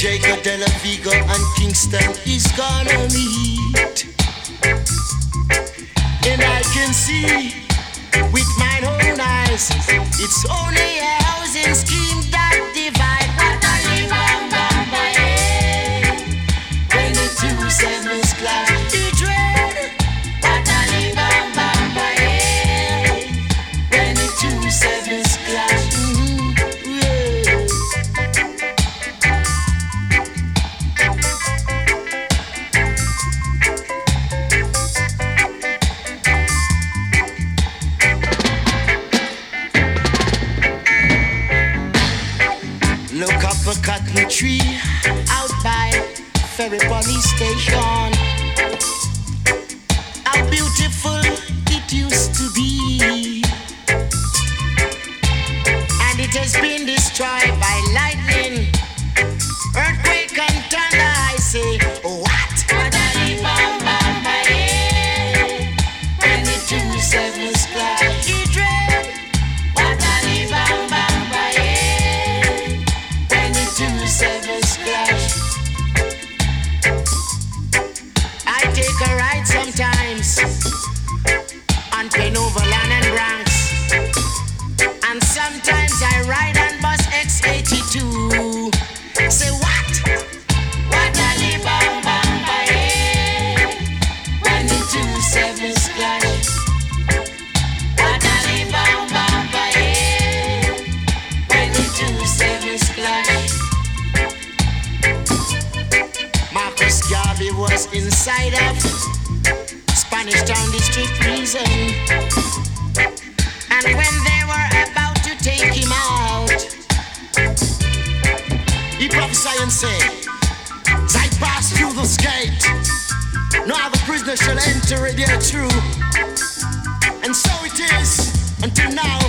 Jacob de la Vigo and Kingston is gonna meet. And I can see with mine own eyes, it's only a housing scheme that divide. What a when the two sevens clash, the dread. What a when the two sevens clash. Look up a cotton tree out by Ferry Police Station. How beautiful it used to be, and it has been destroyed by lightning, earthquake and thunder. I say, what? When the two sevens clash, the dread. Two sevens clash. I take a ride sometimes on Penoverland and Bronx, and sometimes I ride on bus X82. Say what? What a when the two sevens clash. What a when the two sevens clash. Marcus Garvey was inside of Spanish Town District Prison, and when they were about to take him out, he prophesied and said, as I pass through this gate, no other prisoner shall enter it there through. And so it is until now.